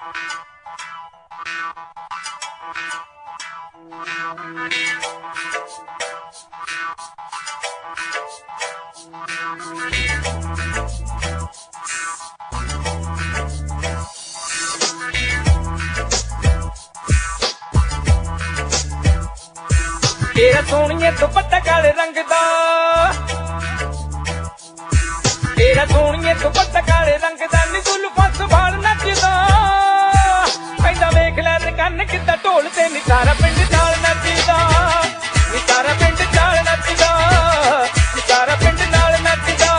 तेरा सोनिए दुपट्टा काले रंग दा, तेरा सोनिए दुपट्टा काले रंग दा, नी जुल्फां संभाल नचदा, पैंदा वेख लै ते कन्न किद्दां ढोल ते नी सारा पिंड नाल नचदा, नी सारा पिंड नाल नचदा, नी सारा पिंड नाल नचदा।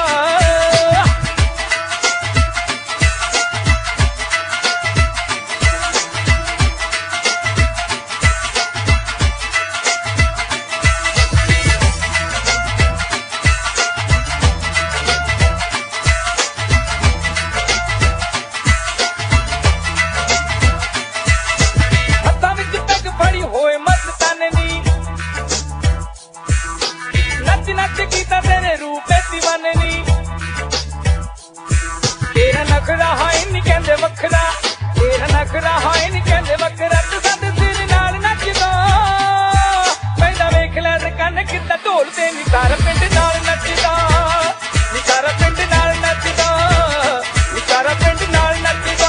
तेरा नखरा हाय नी कहंदे वखरा, तेरा नखरा हाय नी कहंदे वखरा, तू साडे सिर नाल नचदा, पैंदा वेख लै ते कन्न किद्दां ढोल ते नी सारा पिंड नाल नचदा, नी सारा पिंड नाल नचदा, नी सारा पिंड नाल नचदा।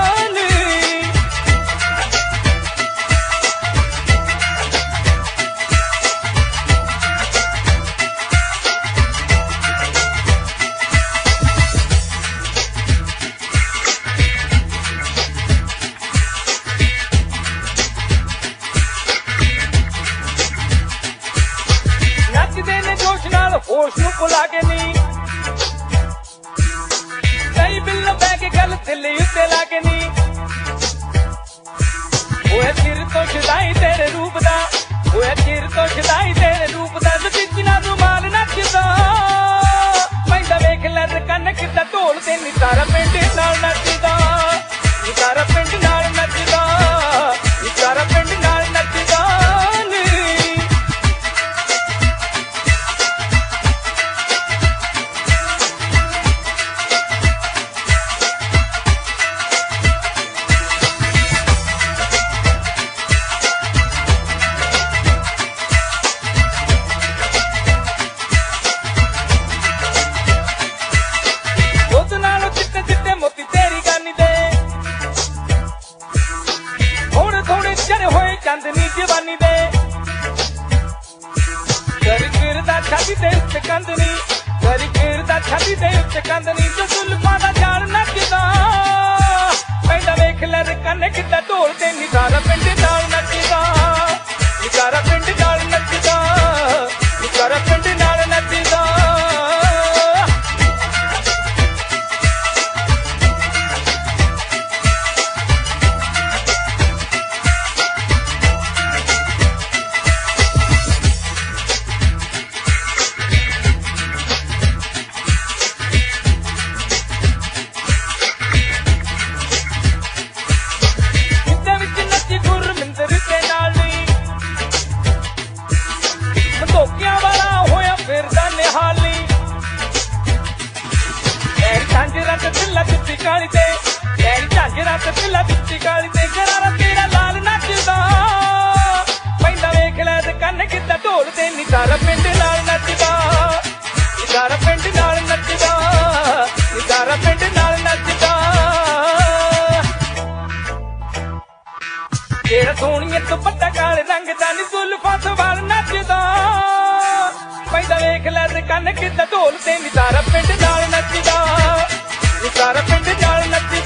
होश नूं भुला के नी कई बिल पै के गल दिल उत्ते ला के नी, होए सिर तो छदाई तेरे रूप दा, होए सिर तो छदाई तेरे रूप दा, सचिना रुमाल नचदा, पैंदा वेख लै ते कन्न किद्दां ढोल ते नी सारा पिंड नाल नचदा, नी सारा पिंड नाल नचदा, नी सारा पिंड नाल नचदा। चांदनी जवानी दे करी फिरदा छाती ते उत्ते कंदनी, करी फिरदा छाती ते उत्ते कंदनी, ते जुल्फां दा जाल नचदा, पैंदा वेख लै ते कन्न किद्दां ढोल ते नी सारा पिंड नाल नचदा, नी सारा पिंड नाल नचदा, नी सारा पिंड नाल नचदा। काली ते तेरी झांजरा ते पिल्ला बिच्ची काली ते गरारा तेरा लाल नचदा, पैंदा वेख लै ते कन्न किद्दां ढोल ते नी सारा पिंड नाल नचदा, नी सारा पिंड नाल नचदा, नी सारा पिंड नाल नचदा। तेरा सोनिए दुपट्टा काले रंग दा, नी जुल्फां संभाल नचदा, पैंदा वेख लै ते कन्न किद्दां ढोल ते नी सारा पिंड नाल नचदा, नी सारा पिंड नाल नचदा।